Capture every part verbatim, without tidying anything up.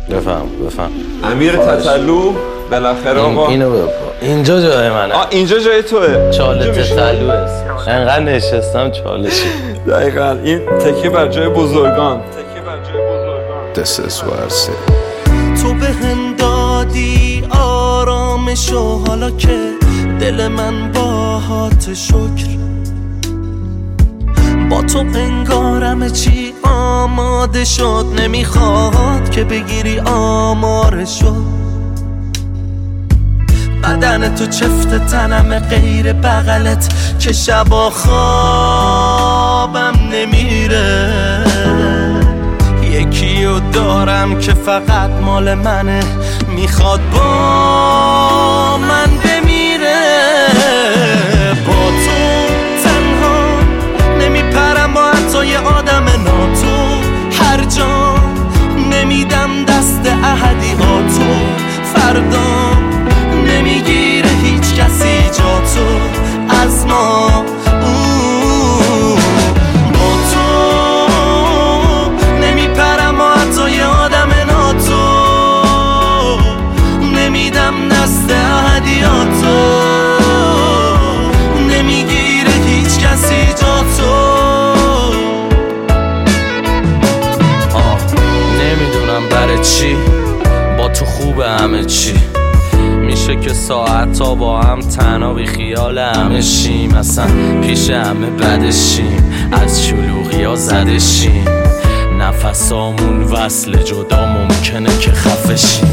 بفهم بفهم امیر تتلو بالاخره آقا اینو بپا اینجا جای منه. آه اینجا جای توه. چاله تتلو است. انقدر نشستم چالشی. دقیقاً این تکیه بر جای بزرگان. تکیه بر جای بزرگان. This is what I say. تو به هم دادی آرامشو حالا که دل من باهات شکر با تو انگارم چی آماده شد نمیخواد که بگیری آمارشو بدن تو چفت تنم غیر بغلت که شبا خوابم نمیره یکیو دارم که فقط مال منه میخواد با من بمیره با تو تنها نمیپرم با حتی یه آدم ناتو هر جا نمیدم دست احدیاتو فردا نمیگیره هیچ کسی جا تو از ما با تو نمیپرم و حتی یه آدم ناتو نمیدم دست احدیاتو نمیگیره هیچ کسی جا تو آه نمیدونم برای چی با تو خوبه همه چی میشه که ساعت ها با هم تنها بی خیال همه شیم اصلا پیش همه بدشیم از شلوغی ها زدشیم نفسامون وصل جدا ممکنه که خفشیم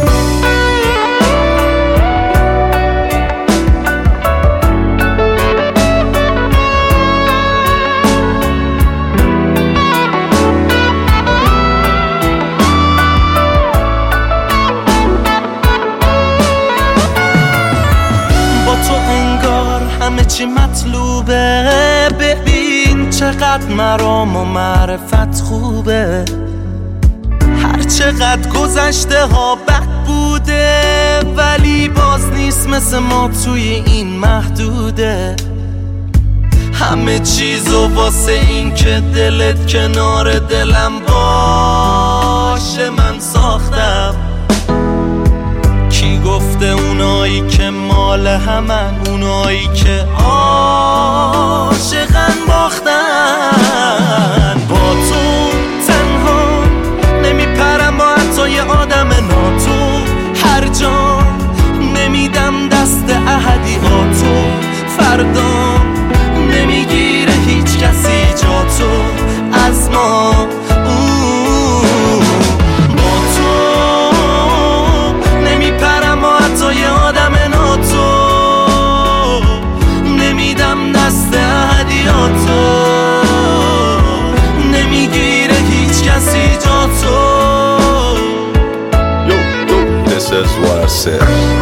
همه چی مطلوبه ببین چقدر مرام و معرفت خوبه هر چقدر گذشته ها بد بوده ولی باز نیست مثل ما توی این محدوده همه چیزو واسه این که دلت کنار دلم باشه من ساختم کی گفته اونایی که مال همن اونایی که عاشقن باختن با تو تنها نمیپرم با حتی یه آدم ناتو هر جا نمیدم دست احدیاتو فردا نمیگیره هیچ کسی جا تو از ما نمیگیره هیچ کسی جا تو This is what I said.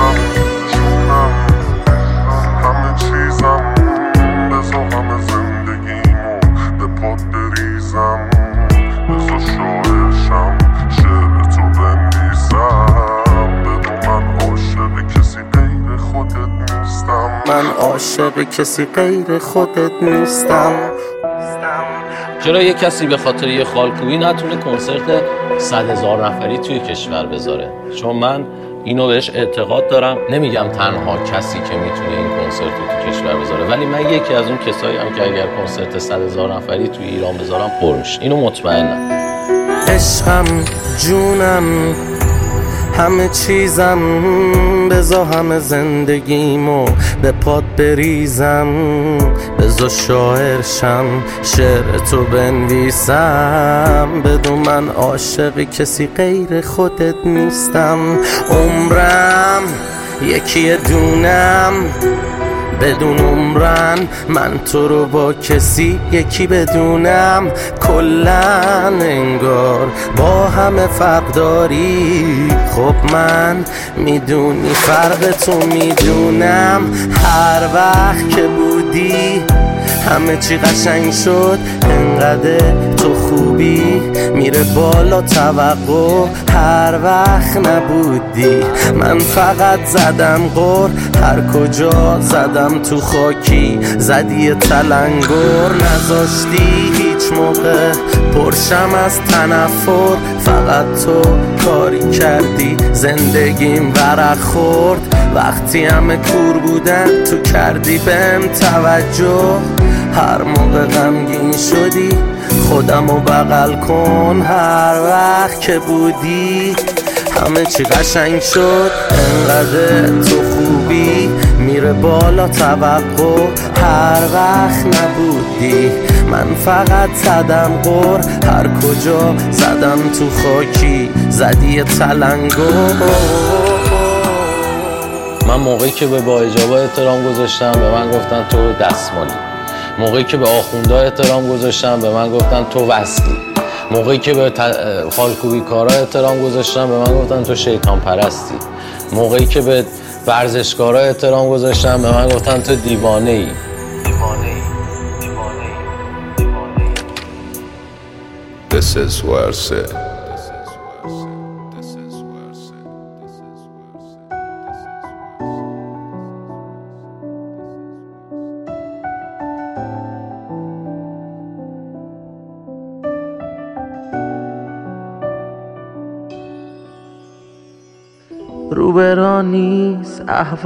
همه چیزم بذار همه زندگیمو به پات بریزم بذار شاعرشم شعر تو بنویسم بدون من عاشق کسی غیر خودت نیستم من عاشق کسی غیر خودت نیستم چرا یه کسی به خاطر یه خالکوبی نتونه کنسرت صد هزار نفری توی کشور بذاره؟ چون من اینو بهش اعتقاد دارم نمیگم تنها کسی که میتونه این کنسرت رو تو کشور بذاره ولی من یکی از اون کسایی هم که اگر کنسرت صد هزار نفری توی ایران بذارم پر میشه اینو مطمئنم عشقم جونم همه چیزم بذار همه زندگیمو به پات بریزم بذار شاعرشم شعر تو بنویسم بدون من عاشق کسی غیر خودت نیستم عمرم یکی دونم بدون عمرن من تو رو با کسی یکی بدونم کلن انگار با همه فرق داری خب من میدونی فرق تو میدونم هر وقت که بودی همه چی قشنگ شد انقدر تو خوبی میره بالا توقع هر وقت نبودی من فقط زدم غر هر کجا زدم تو خاکی زدی تلنگر نذاشتی هیچ هیچ موقع پرشم از تنفر، فقط تو کاری کردی زندگیم ورق خورد. وقتی همه کور بودن تو کردی بهم توجه، هر موقع غمگین شدی خودمو بغل کن. هر وقت که بودی همه چی قشنگ شد، انقدر تو خوبی میره بالا توقع. هر وقت نبودی من فقط زدم قر، هر کجا زدم تو خاکی زدی تلنگو. من موقعی که به با اجابه احترام گذاشتم به من گفتن تو دستمالی، موقعی که به آخوندا احترام گذاشتم به من گفتن تو وصلی، موقعی که به خالکوبی کارا احترام گذاشتم به من گفتن تو شیطان پرستی، موقعی که به ورزشکارا احترام گذاشتم به من گفتن تو دیوانه ای. This is Warse. روبرا نیست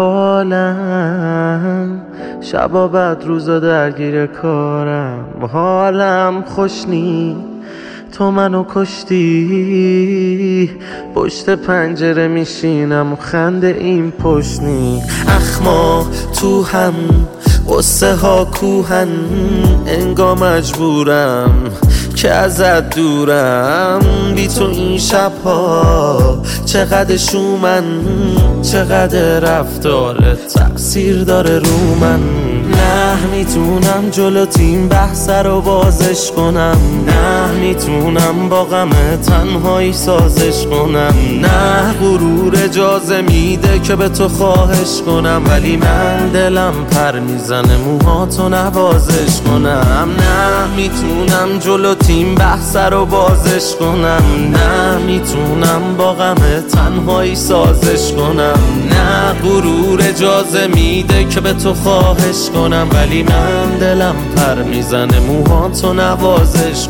احوالم، شبا بعد روزا درگیر کارم، حالم خوش نیست تو منو کشتی. پشت پنجره میشینم و خنده این پشت نی. اخما تو هم قصه ها کوهن، انگا مجبورم که ازت دورم. بی تو این شبها چقدر شومن، چقدر رفتارت تأثیر داره رو من. نه میتونم جلو تیم بحث رو بازش کنم، نه میتونم با غم تنهایی سازش کنم، نه غرور اجازه میده که به تو خواهش کنم، ولی من دلم پر میزنه موهاتو نوازش کنم. نه میتونم جلو تیم بحث رو بازش کنم، نه میتونم با غم تنهایی سازش کنم، نه غرور اجازه میده که به تو خواهش کنم، ولی من دلم پر میزنه موهاتو نوازش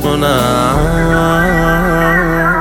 کنم.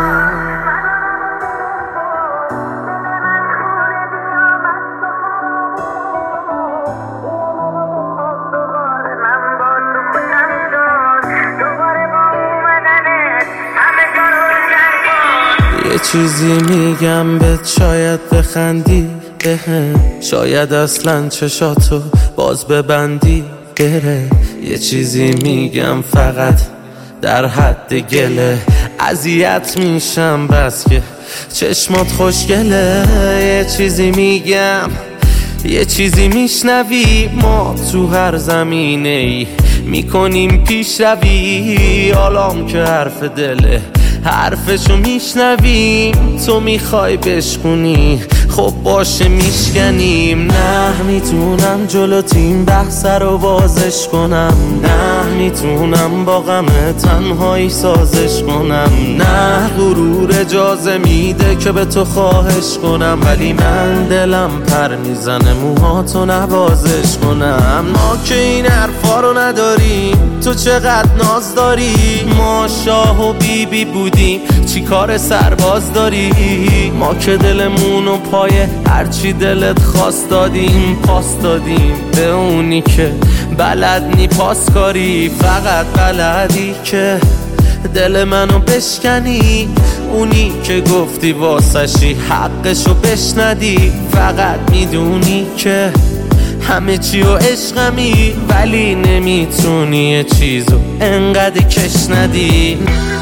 یه چیزی میگم بهت شاید بخندی بهم، شاید اصلا چشاتو باز ببندی بره. یه چیزی میگم فقط در حد گله، اذیت میشم بس که چشمات خوشگله. یه چیزی میگم یه چیزی میشنوی، ما تو هر زمینه ای میکنیم پیش روی. حالام که حرف دله حرفشو میشنویم، تو میخوای بشکنی خب باشه میشکنیم. نه میتونم جلو تیم بحث رو بازش کنم، نه میتونم با غم تنهایی سازش کنم، نه غرور اجازه میده که به تو خواهش کنم، ولی من دلم پر میزنه موهاتو نوازش کنم. ما که این حرفا رو نداریم، تو چقدر ناز داری. ما شاه و بی بی بودیم، چی کار سرباز داری؟ ما که دلمونو پای هرچی دلت خواست دادیم، پاس دادیم به اونی که بلد نی پاس کاری. فقط بلدی که دل منو بشکنی، اونی که گفتی واسشی حقشو بشندی. فقط میدونی که همه چی و عشقمی، ولی نمیتونی یه چیزو انقدر کش ندی.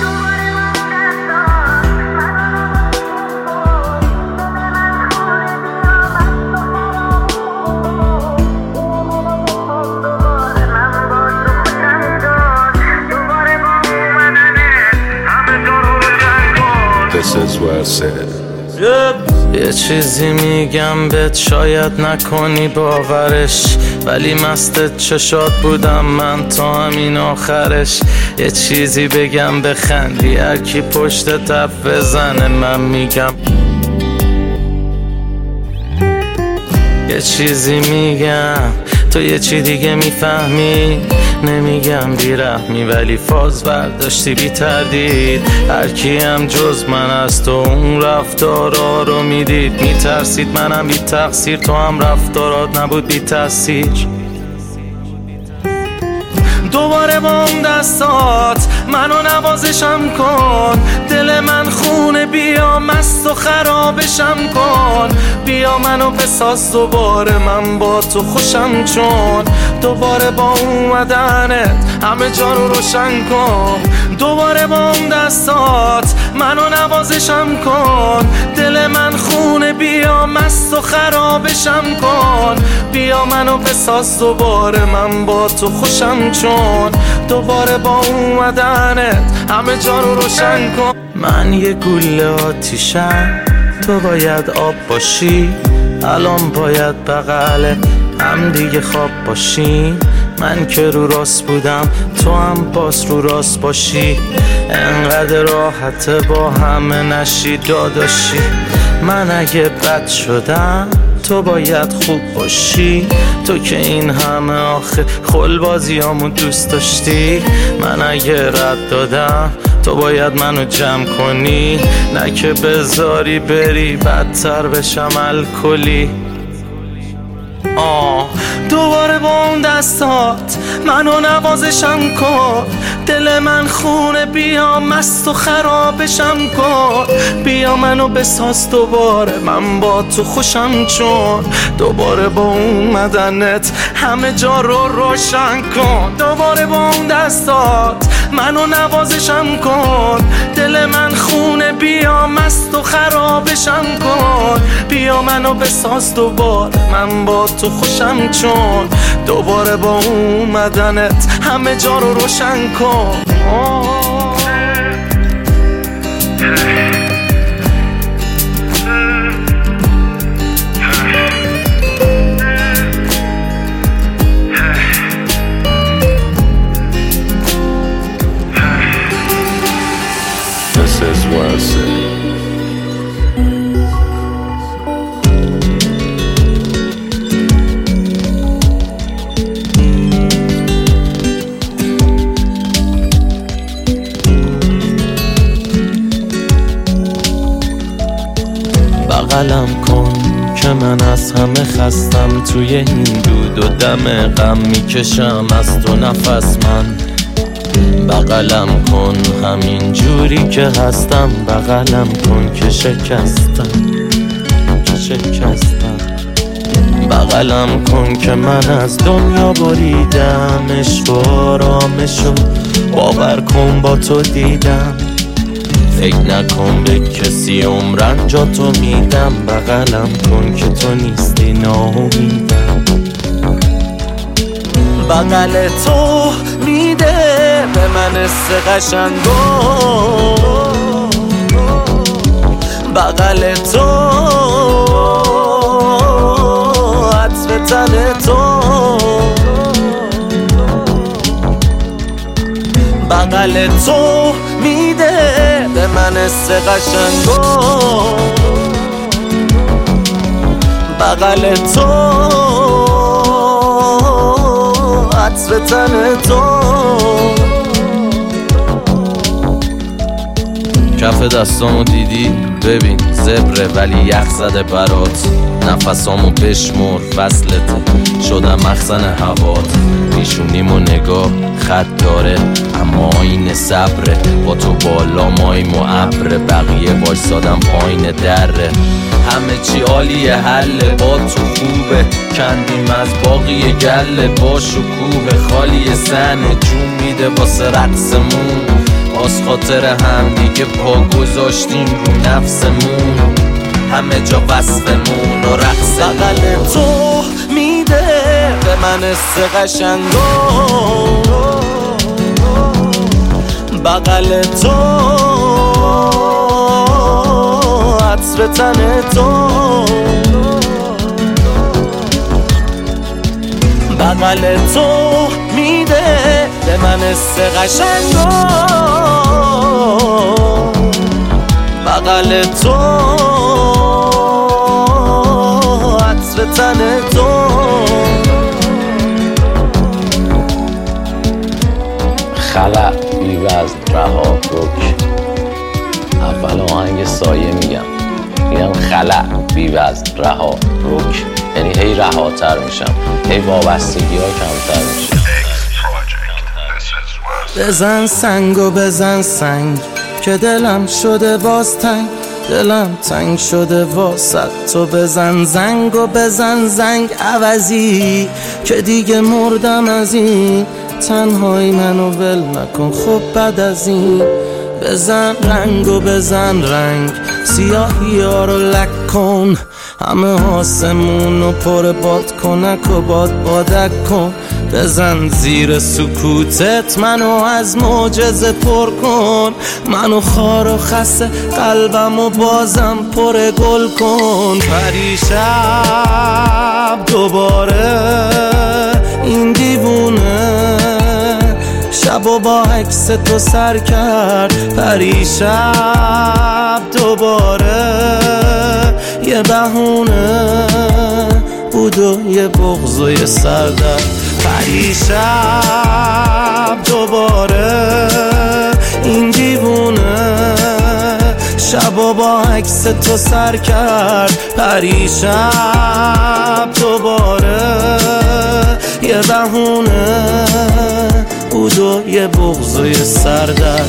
This is Warse. یه چیزی میگم بهت شاید نکنی باورش، ولی مست چشات بودم من تا همین آخرش. یه چیزی بگم بخندی، هر کی پشت تب بزنه من میگم. یه چیزی میگم تو یه چی دیگه میفهمی، نمیگم بیرحمی ولی فاز برداشتی بی تردید. هر کیم جز من از تو اون رفتارا رو میدید. میترسید منم بی تقصیر، تو هم رفتارات نبود بی تاثیر. دوباره با اون دستات منو نوازشم کن. دل من خونه، بیا مست و خرابشم کن. بیا منو بساز دوباره، من با تو خوشم چون. دوباره با اومدنت همه جا رو روشن کن. دوباره با اون دستات منو نوازشم کن. دل من خونه، بیا مست و خرابشم کن. بیا منو بساز دوباره، من با تو خوشم چون. دوباره با اومدنت همه جا رو روشن کن. من یه گوله آتیشم، تو باید آب باشی. الان باید بغل هم دیگه خواب باشی. من که رو راست بودم، تو هم باز رو راست باشی. انقدر راحته با همه نشی داداشی. من اگه بد شدم تو باید خوب باشی. تو که این همه آخه خلبازیامو دوست داشتی. من اگه رد دادم تو باید منو جمع کنی. نه که بذاری بری بدتر بشم الکلی. آه دوباره با اون دستات منو نوازشم کن. دل من خونه، بیا مست و خرابشم کن. بیا منو بساز دوباره، من با تو خوشم چون. دوباره با اومدنت همه جا رو روشن کن. دوباره با اون دستات منو نوازشم کن. دل من خونه، بیا مست و خرابشم کن. بیا منو بساز دوباره، من با تو خوشم چون. دوباره با اومدنت همه جا رو روشن کن. This is worth it. بغلم کن که من از همه خستم. توی این دود و دم غم میکشم از تو نفس من. بغلم کن همین جوری که هستم. بغلم کن که شکستم، که شکستم. بغلم کن که من از دنیا بریدم. عشق و آرامشو باور کن با تو دیدم. فکر نکن به کسی عمرن جا تو میدم. بغلم کن که تو نیستی ناامیدم. بغل تو میده به من حس قشنگو. بغل تو عطر تن تو. بغل تو میده به من حس قشنگو. بغل تو عطر تن تو. کف دستامو دیدی؟ ببین زبره ولی یخ زده برات. نفسامو بشمر وصلته، شدم مخزن هوات. پیشونیم و نگاه خط داره اما آینه صبره. با تو بالا مایم و ابره، بقیه وایسادم پایین دره. همه چی عالیه حله، با تو خوبه. کندیم از باقی گله، با شکوه خالی سنه. جون میده واسه رقصمون، باز خاطر هم دیگه پا گذاشتیم رو نفسمون. همه جا وصفمون و رقص. بغل تو میده به من حس قشنگو. بغل تو عطر تن تو. بغل تو میده به من حس قشنگو. بغل تو عطر تن تو. خلع بی وزن رها رک. اول آهنگ سایه میگم میگم خلع بی وزن رها رک، یعنی هی رهاتر میشم، هی وابستگی ها کمتر میشه. بزن سنگ و بزن سنگ که دلم شده باز تنگ، دلم تنگ شده واسه تو. بزن زنگ و بزن زنگ عوضی که دیگه مردم از این تنهایی، منو ول نکن خب بعد از این. بزن رنگ و بزن رنگ سیاهی ها رو لک کن، همه آسمون رو پر باد کنک و باد بادک کن. بزن زیر سکوتت منو از معجزه پر کن، منو خار و خسته قلبم و بازم پر گل کن. پریشب دوباره این دیوونه شب و با عکس تو سر کرد، پریشب دوباره یه بهونه بود و یه بغض و یه سردرد. پریشب دوباره این دیوونه شب و با عکس تو سر کرد، پریشب دوباره یه بهونه بود و یه بغض و یه سردرد.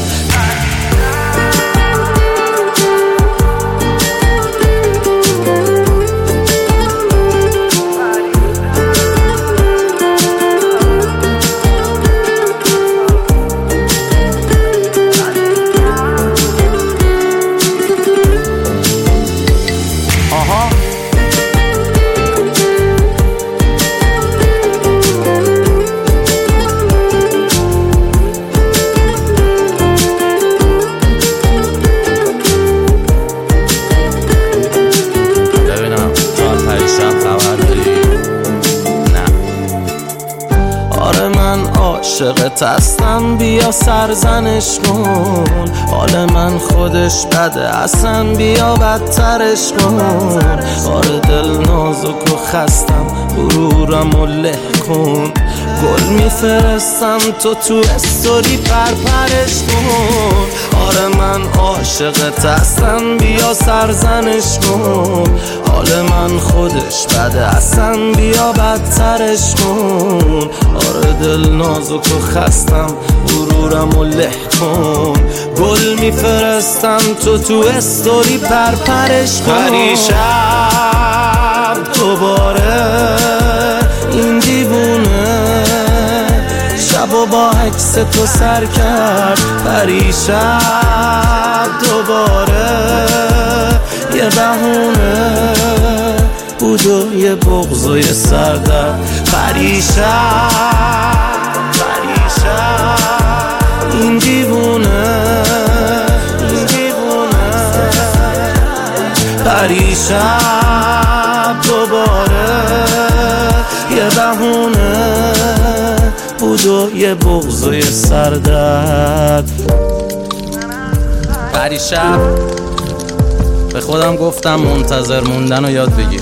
عاشقت هستم بیا سرزنش کن، حال من خودش بده اصلا بیا بدترش کن. آره دل نازک و خستم غرورم و له کن، گل میفرستم تو تو استوری پرپرش کن. آره من عاشقت هستم بیا سرزنش کن، حال من خودش بده اصلا بیا بدترش کن. آره دل نازک و خستم غرورم و له کن، گل میفرستم تو تو استوری پرپرش کن. پریشب دوباره این دیوونه شب و با عکس تو سر کرد، پریشب دوباره یه بهونه بود و یه بغض و یه سردرد. پریشب پریشب این دیوونه این دیوونه پریشب دوباره یه بهونه بود و یه بغض و یه سردرد. پریشب به خودم گفتم منتظر موندن رو یاد بگیر.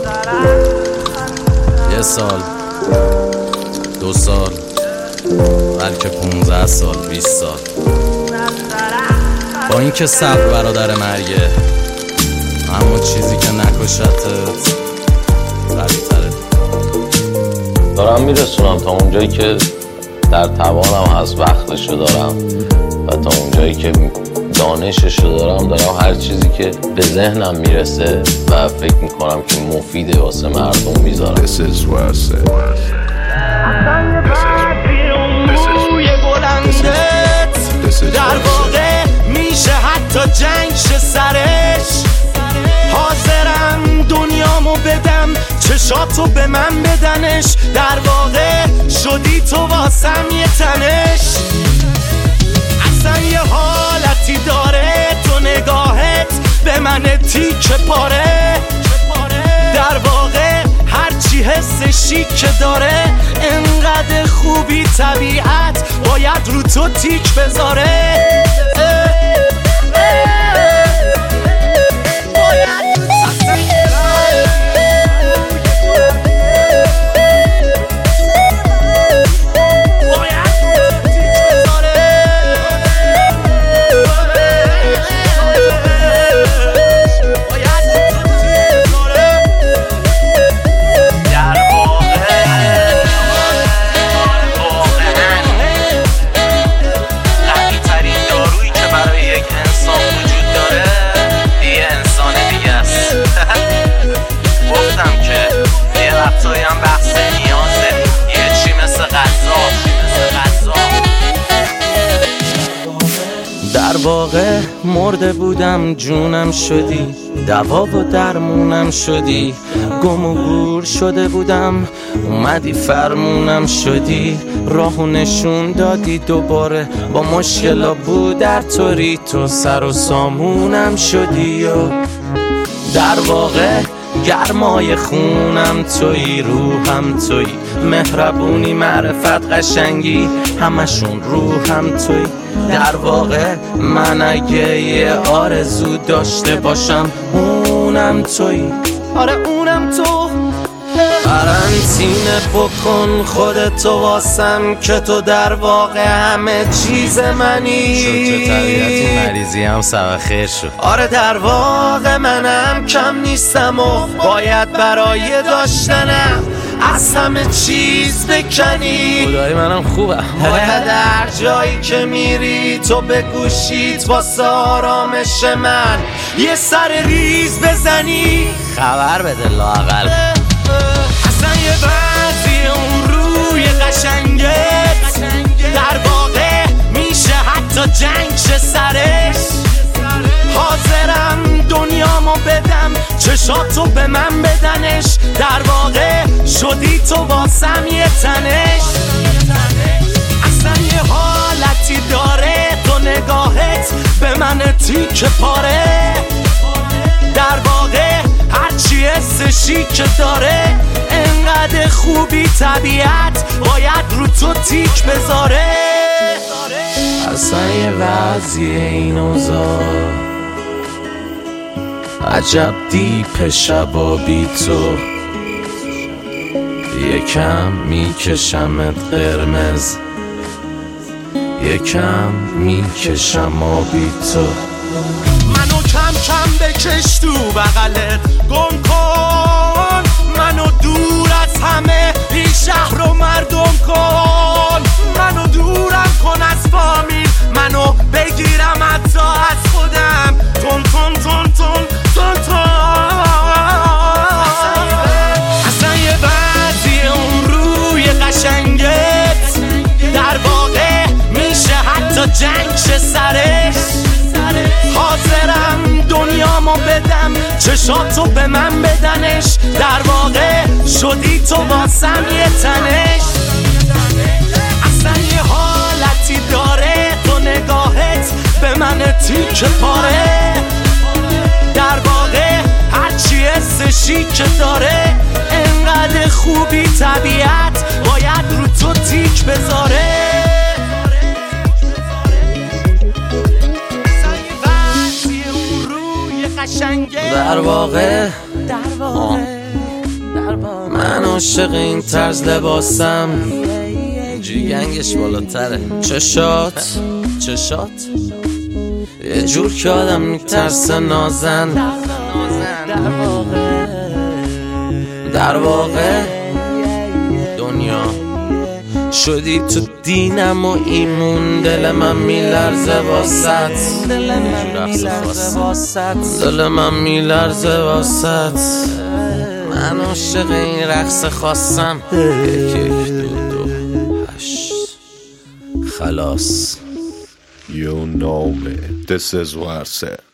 یه سال، دو سال، بلکه پونزده سال، بیست سال، با اینکه صبر برادر مرگه، اما چیزی که نکشتت قوی‌تره. دارم میرسونم تا اونجایی که در توانم هست، وقتشو دارم و تا اونجایی که دانششو دارم دارم هر چیزی که به ذهنم میرسه و فکر میکنم که مفیده واسه مردم میذارم. This is what I said. در واقع میشه حتی جنگ شه سرش، حاضرم دنیامو بدم چشاتو به من بدنش، در واقع شدی تو واسم یه تنش. اصلا یه حالتی داره تو نگاهت به من تیکه پاره، در واقع هرچی حس شیک داره انقدر خوبی طبیعت باید رو تو تیک بذاره. واقع مرده بودم جونم شدی، دوا و درمونم شدی، گم و گور شده بودم اومدی فرمونم شدی، راهو نشون دادی دوباره با مشکلا بود در طوری تو سر و سامونم شدی و در واقع گرمای خونم تویی، روحم تویی، مهربونی، معرفت، قشنگی، همشون روحم تویی. در واقع من اگه یه آرزو داشته باشم اونم تویی، آره اونم تو. قرنطینه بکن خودتو واسم که تو در واقع همه چیز منی. شد که طبیعتی مریضی هم سبب خیر شد. آره در واقع منم کم نیستم و باید برای داشتنم از همه چیز بکنی. خدایی منم خوبم. باید در جایی که میری تو به گوشیت واسه آرامش من یه سر ریز بزنی، خبر بده لااقل اصلا یه بعضی اون روی قشنگت در واقع میشه حتی جنگ شه سرش. حاضرم دنیامو بدم چشاتو به من بدنش، در واقع شدی تو واسم یه تنش. اصلا یه حالتی داره تو نگاهت به من تیک پاره، در واقع هرچی حسشی که داره انقدر خوبی طبیعت باید رو تو تیک بذاره. اصلا یه وضعیه این اوضاع عجب دیپ شبا بی تو، یکم میکشمت قرمز، یکم میکشم آبی تو. منو کم کم بکش تو بغلت گم کن، منو دور از همه این شهر و مردم کن، منو دورم کن از فامیل، منو بگیرم حتی از خودم تون تون تون تون تون تون. اصلا یه بعضی اون روی قشنگت در واقع میشه حتی جنگ شه سرش. حاضرم دنیامو بدم چشاتو به من بدنش، در واقع شدی تو واسم یه تنش. اصلا یه حالتی داره تو نگاهت به من تیک پاره، در واقع هرچی حسشی که داره انقدر خوبی طبیعت باید رو تو تیک بذاره. در واقع من عاشق این طرز لباسم، جیگنگش بالاتره، چشات چشات یه جور که آدم میترسه نازن. در واقع دنیا شدی تو دینم و ایمون، دل من میلرزه واسط، دل من میلرزه واسط. من عاشق این رقص خواستم، یک یک دو دو هشت خلاص. You know me. This is what I said.